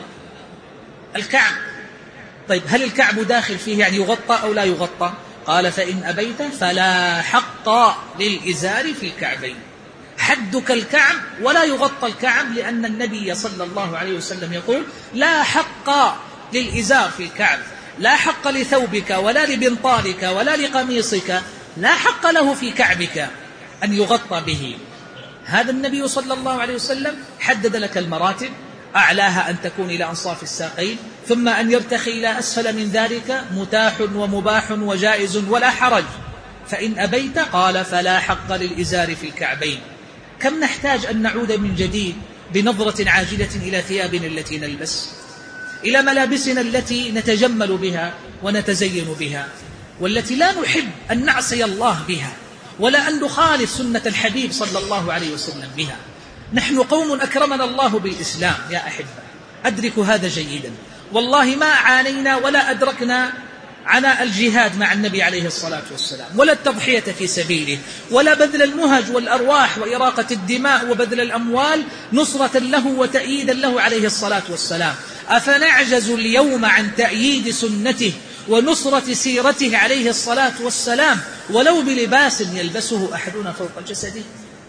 الكعب. طيب، هل الكعب داخل فيه يعني يغطى أو لا يغطى؟ قال: فإن أبيت فلا حق للإزار في الكعبين. حدك الكعب ولا يغطى الكعب، لأن النبي صلى الله عليه وسلم يقول: لا حق للإزار في الكعب، لا حق لثوبك ولا لبنطالك ولا لقميصك، لا حق له في كعبك أن يغطى به. هذا النبي صلى الله عليه وسلم حدد لك المراتب، أعلاها أن تكون إلى أنصاف الساقين، ثم أن يرتخي إلى أسفل من ذلك متاح ومباح وجائز ولا حرج، فإن أبيت قال فلا حق للإزار في الكعبين. كم نحتاج أن نعود من جديد بنظرة عاجلة إلى ثيابنا التي نلبس، إلى ملابسنا التي نتجمل بها ونتزين بها، والتي لا نحب أن نعصي الله بها ولا أن نخالف سنة الحبيب صلى الله عليه وسلم بها. نحن قوم أكرمنا الله بالإسلام يا أحبة، أدركوا هذا جيدا. والله ما عانينا ولا أدركنا عناء الجهاد مع النبي عليه الصلاة والسلام، ولا التضحية في سبيله، ولا بذل المهج والأرواح وإراقة الدماء وبذل الأموال نصرة له وتأييدا له عليه الصلاة والسلام. أفنعجز اليوم عن تأييد سنته ونصرة سيرته عليه الصلاة والسلام ولو بلباس يلبسه أحدنا فوق جسده؟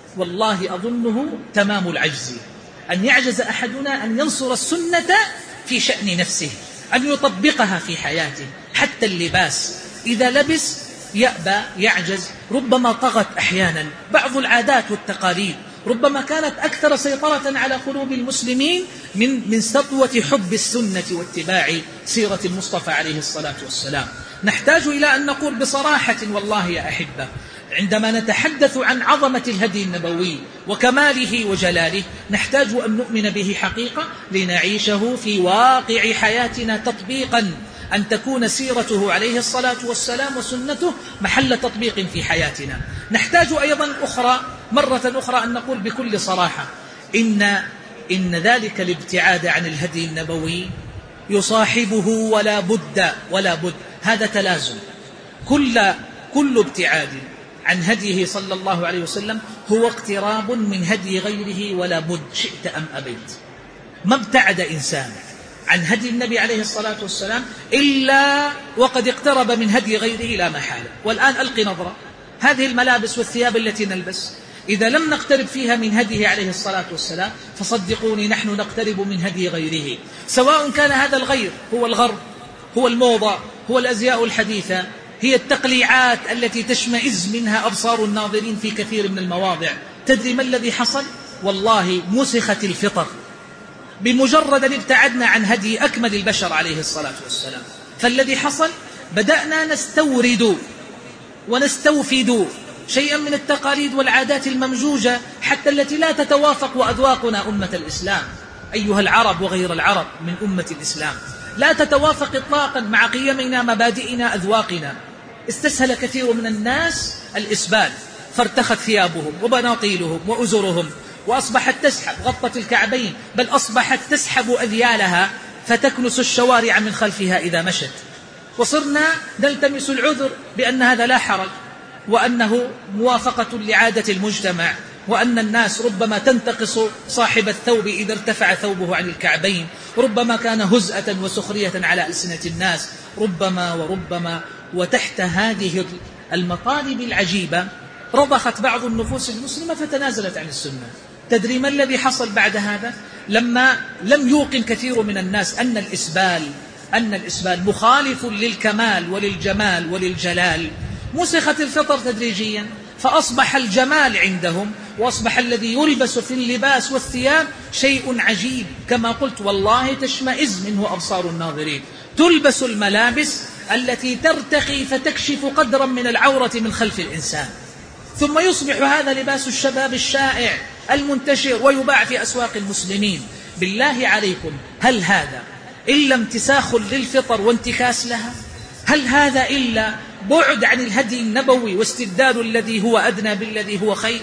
والله أظنه تمام العجز أن يعجز أحدنا أن ينصر السنة في شأن نفسه، أن يطبقها في حياته. حتى اللباس إذا لبس يأبى، يعجز، ربما طغت أحيانا بعض العادات والتقاليد، ربما كانت أكثر سيطرة على قلوب المسلمين من من سطوة حب السنة واتباع سيرة المصطفى عليه الصلاة والسلام. نحتاج إلى أن نقول بصراحة والله يا أحبة، عندما نتحدث عن عظمة الهدي النبوي وكماله وجلاله نحتاج أن نؤمن به حقيقة لنعيشه في واقع حياتنا تطبيقا، أن تكون سيرته عليه الصلاة والسلام وسنته محل تطبيق في حياتنا. نحتاج أيضا أخرى مرة أخرى أن نقول بكل صراحة إن, إن ذلك الابتعاد عن الهدي النبوي يصاحبه ولا بد ولا بد هذا تلازم. كل, كل ابتعاد عن هديه صلى الله عليه وسلم هو اقتراب من هدي غيره ولا بد، شئت أم أبيت. ما ابتعد إنسان عن هدي النبي عليه الصلاة والسلام إلا وقد اقترب من هدي غيره لا محالة. والآن ألقي نظرة، هذه الملابس والثياب التي نلبس إذا لم نقترب فيها من هديه عليه الصلاة والسلام فصدقوني نحن نقترب من هدي غيره، سواء كان هذا الغير هو الغرب، هو الموضة، هو الأزياء الحديثة، هي التقليعات التي تشمئز منها أبصار الناظرين في كثير من المواضع. تدري ما الذي حصل؟ والله مسخت الفطر بمجرد أن ابتعدنا عن هدي أكمل البشر عليه الصلاة والسلام. فالذي حصل بدأنا نستورد ونستوفد شيئا من التقاليد والعادات الممزوجة حتى التي لا تتوافق وأذواقنا أمة الإسلام أيها العرب وغير العرب من أمة الإسلام لا تتوافق إطلاقا مع قيمنا مبادئنا أذواقنا. استسهل كثير من الناس الإسبال فارتخت ثيابهم وبناطيلهم وأزرهم وأصبحت تسحب غطت الكعبين، بل أصبحت تسحب أذيالها فتكنس الشوارع من خلفها إذا مشت، وصرنا نلتمس العذر بأن هذا لا حرج وأنه موافقة لعادة المجتمع، وأن الناس ربما تنتقص صاحب الثوب إذا ارتفع ثوبه عن الكعبين، ربما كان هزءة وسخرية على ألسنة الناس، ربما وربما. وتحت هذه المطالب العجيبة رضخت بعض النفوس المسلمة فتنازلت عن السنة. تدري ما الذي حصل بعد هذا؟ لما لم يوقن كثير من الناس أن الإسبال أن الإسبال مخالف للكمال وللجمال وللجلال، مسخت الفطر تدريجيا، فأصبح الجمال عندهم وأصبح الذي يلبس في اللباس والثياب شيء عجيب كما قلت والله تشمئز منه أبصار الناظرين. تلبس الملابس التي ترتقي فتكشف قدرا من العورة من خلف الإنسان، ثم يصبح هذا لباس الشباب الشائع المنتشر ويباع في أسواق المسلمين. بالله عليكم هل هذا إلا امتساخ للفطر وانتكاس لها؟ هل هذا إلا بعد عن الهدي النبوي واستبدال الذي هو أدنى بالذي هو خير؟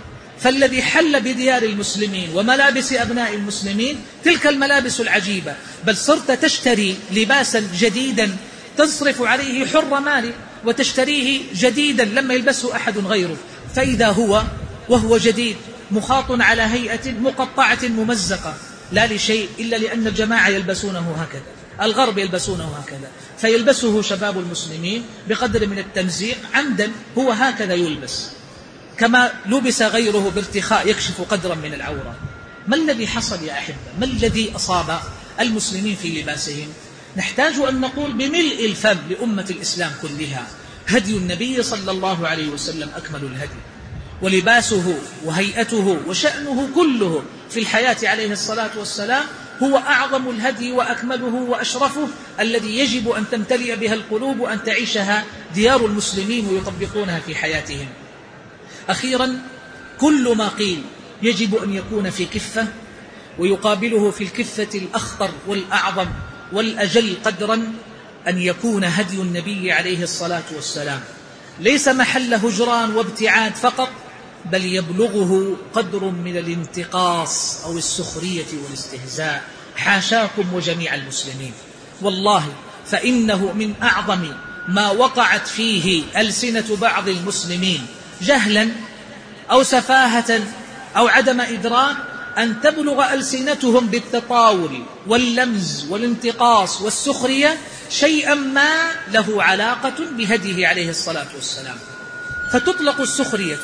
فالذي حل بديار المسلمين وملابس أبناء المسلمين تلك الملابس العجيبة، بل صرت تشتري لباسا جديدا تصرف عليه حر مالي وتشتريه جديدا لما يلبسه أحد غيره، فإذا هو وهو جديد مخاط على هيئة مقطعة ممزقة، لا لشيء إلا لأن الجماعة يلبسونه هكذا، الغرب يلبسونه هكذا، فيلبسه شباب المسلمين بقدر من التمزيق عمدا، هو هكذا يلبس كما لبس غيره بارتخاء يكشف قدرا من العورة. ما الذي حصل يا أحبة؟ ما الذي أصاب المسلمين في لباسهم؟ نحتاج أن نقول بملء الفم لأمة الإسلام كلها هدي النبي صلى الله عليه وسلم أكمل الهدي، ولباسه وهيئته وشأنه كله في الحياة عليه الصلاة والسلام هو أعظم الهدي وأكمله وأشرفه، الذي يجب أن تمتلئ بها القلوب وأن تعيشها ديار المسلمين ويطبقونها في حياتهم. أخيرا، كل ما قيل يجب أن يكون في كفة، ويقابله في الكفة الأخطر والأعظم والأجل قدرا أن يكون هدي النبي عليه الصلاة والسلام ليس محل هجران وابتعاد فقط، بل يبلغه قدر من الانتقاص أو السخرية والاستهزاء، حاشاكم وجميع المسلمين. والله فإنه من أعظم ما وقعت فيه ألسنة بعض المسلمين جهلا أو سفاهة أو عدم إدراك أن تبلغ ألسنتهم بالتطاول واللمز والانتقاص والسخرية شيئا ما له علاقة بهديه عليه الصلاة والسلام، فتطلق السخرية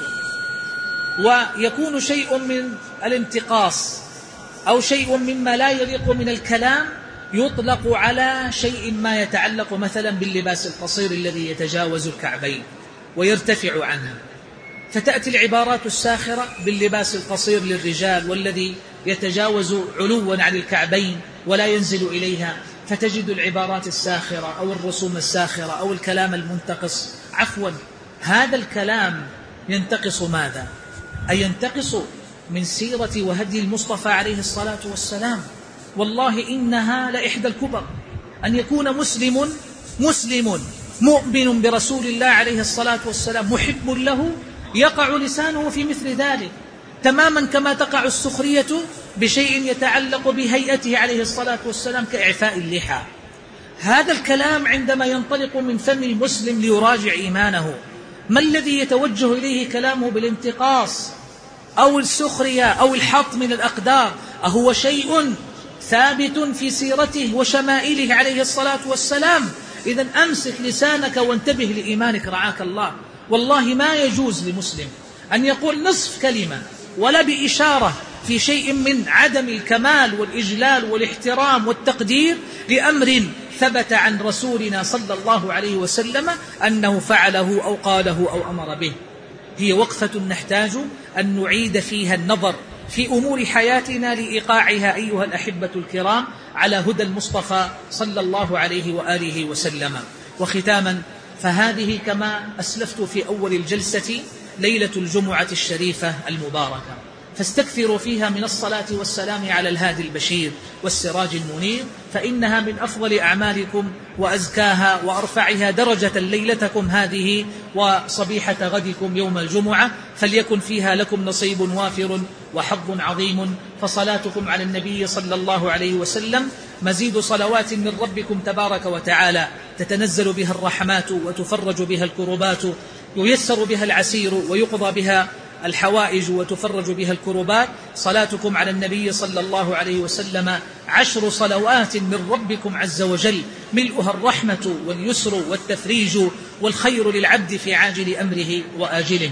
ويكون شيء من الانتقاص أو شيء مما لا يليق من الكلام يطلق على شيء ما يتعلق مثلا باللباس القصير الذي يتجاوز الكعبين ويرتفع عنها، فتأتي العبارات الساخرة باللباس القصير للرجال والذي يتجاوز علوا عن الكعبين ولا ينزل إليها، فتجد العبارات الساخرة أو الرسوم الساخرة أو الكلام المنتقص. عفوا، هذا الكلام ينتقص ماذا؟ أي ينتقص من سيرة وهدي المصطفى عليه الصلاة والسلام. والله إنها لإحدى الكبر أن يكون مسلم مسلم مؤمن برسول الله عليه الصلاة والسلام محب له يقع لسانه في مثل ذلك، تماما كما تقع السخرية بشيء يتعلق بهيئته عليه الصلاة والسلام كإعفاء اللحى. هذا الكلام عندما ينطلق من فم المسلم ليراجع إيمانه، ما الذي يتوجه إليه كلامه بالانتقاص أو السخرية أو الحط من الأقدار؟ أهو شيء ثابت في سيرته وشمائله عليه الصلاة والسلام؟ إذن أمسك لسانك وانتبه لإيمانك رعاك الله. والله ما يجوز لمسلم أن يقول نصف كلمة ولا بإشارة في شيء من عدم الكمال والإجلال والاحترام والتقدير لأمر ثبت عن رسولنا صلى الله عليه وسلم أنه فعله أو قاله أو أمر به. هي وقفة نحتاج أن نعيد فيها النظر في أمور حياتنا لإيقاعها أيها الأحبة الكرام على هدى المصطفى صلى الله عليه وآله وسلم. وختاما، فهذه كما أسلفت في أول الجلسة ليلة الجمعة الشريفة المباركة، فاستكثروا فيها من الصلاة والسلام على الهادي البشير والسراج المنير، فإنها من أفضل أعمالكم وأزكاها وأرفعها درجة ليلتكم هذه وصبيحة غدكم يوم الجمعة، فليكن فيها لكم نصيب وافر وحظ عظيم. فصلاتكم على النبي صلى الله عليه وسلم مزيد صلوات من ربكم تبارك وتعالى تتنزل بها الرحمات وتفرج بها الكربات، ييسر بها العسير ويقضى بها الحوائج وتفرج بها الكربات. صلاتكم على النبي صلى الله عليه وسلم عشر صلوات من ربكم عز وجل ملؤها الرحمة واليسر والتفريج والخير للعبد في عاجل أمره وآجله.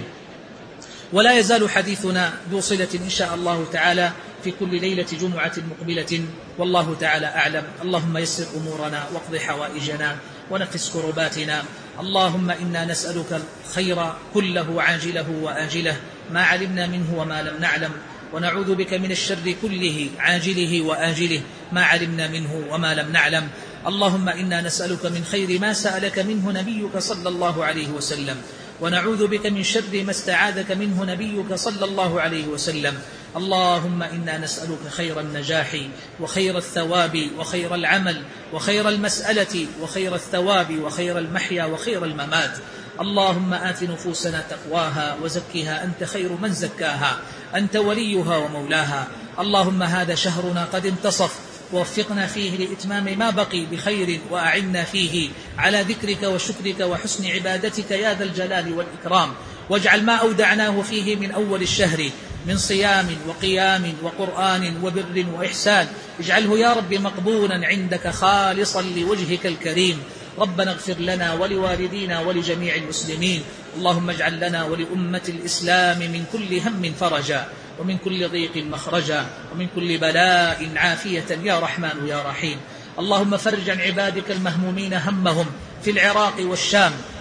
ولا يزال حديثنا بوصلة إن شاء الله تعالى في كل ليلة جمعة مقبلة، والله تعالى أعلم. اللهم يسر أمورنا واقض حوائجنا ونفس كرباتنا. اللهم إنا نسألك الخير كله عاجله وآجله ما علمنا منه وما لم نعلم، ونعوذ بك من الشر كله عاجله وآجله ما علمنا منه وما لم نعلم. اللهم إنا نسألك من خير ما سألك منه نبيك صلى الله عليه وسلم، ونعوذ بك من شر ما استعاذك منه نبيك صلى الله عليه وسلم. اللهم إنا نسألك خير النجاح وخير الثواب وخير العمل وخير المسألة وخير الثواب وخير المحيا وخير الممات. اللهم آت نفوسنا تقواها وزكها أنت خير من زكاها، أنت وليها ومولاها. اللهم هذا شهرنا قد انتصف، ووفقنا فيه لإتمام ما بقي بخير، وأعنا فيه على ذكرك وشكرك وحسن عبادتك يا ذا الجلال والإكرام. واجعل ما أودعناه فيه من أول الشهر من صيام وقيام وقرآن وبر وإحسان اجعله يا رب مقبولا عندك خالصا لوجهك الكريم. ربنا اغفر لنا ولوالدينا ولجميع المسلمين. اللهم اجعل لنا ولأمة الإسلام من كل هم فرجا، ومن كل ضيق مخرجا، ومن كل بلاء عافية يا رحمن يا رحيم. اللهم فرج عن عبادك المهمومين همهم في العراق والشام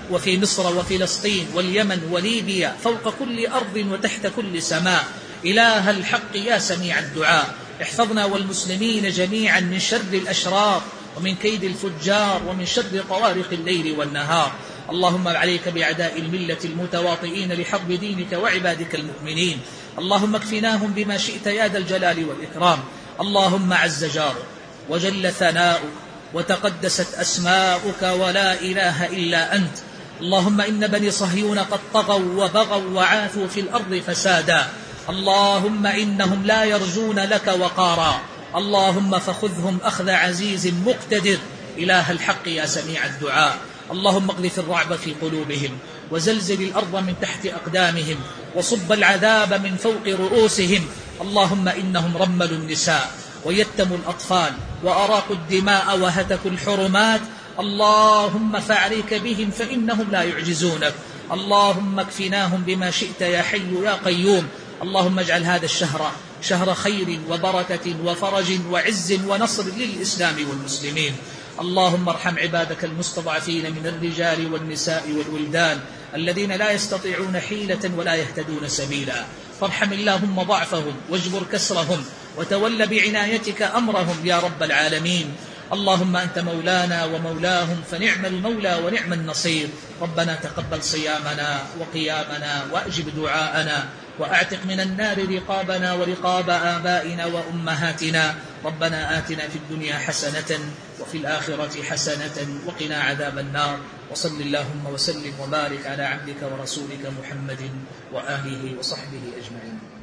وفي مصر وفلسطين واليمن وليبيا، فوق كل أرض وتحت كل سماء. إله الحق يا سميع الدعاء، احفظنا والمسلمين جميعا من شر الأشرار ومن كيد الفجار ومن شر طوارق الليل والنهار. اللهم عليك بأعداء الملة المتواطئين لحرب دينك وعبادك المؤمنين. اللهم اكفناهم بما شئت يا ذا الجلال والإكرام. اللهم عز جارك وجل ثناؤك وتقدست أسماؤك ولا إله إلا أنت. اللهم إن بني صهيون قد طغوا وبغوا وعاثوا في الأرض فسادا. اللهم إنهم لا يرجون لك وقارا. اللهم فخذهم أخذ عزيز مقتدر. إله الحق يا سميع الدعاء. اللهم اقذف الرعب في قلوبهم وزلزل الأرض من تحت أقدامهم وصب العذاب من فوق رؤوسهم. اللهم إنهم رملوا النساء ويتموا الأطفال وأراقوا الدماء وهتكوا الحرمات. اللهم فعليك بهم فإنهم لا يعجزونك. اللهم اكفناهم بما شئت يا حي يا قيوم. اللهم اجعل هذا الشهر شهر خير وبركة وفرج وعز ونصر للإسلام والمسلمين. اللهم ارحم عبادك المستضعفين من الرجال والنساء والولدان الذين لا يستطيعون حيلة ولا يهتدون سبيلا، فارحم اللهم ضعفهم واجبر كسرهم وتول بعنايتك أمرهم يا رب العالمين. اللهم أنت مولانا ومولاهم فنعم المولى ونعم النصير. ربنا تقبل صيامنا وقيامنا وأجب دعاءنا وأعتق من النار رقابنا ورقاب آبائنا وأمهاتنا. ربنا آتنا في الدنيا حسنة وفي الآخرة حسنة وقنا عذاب النار. وصل اللهم وسلم وبارك على عبدك ورسولك محمد وآله وصحبه أجمعين.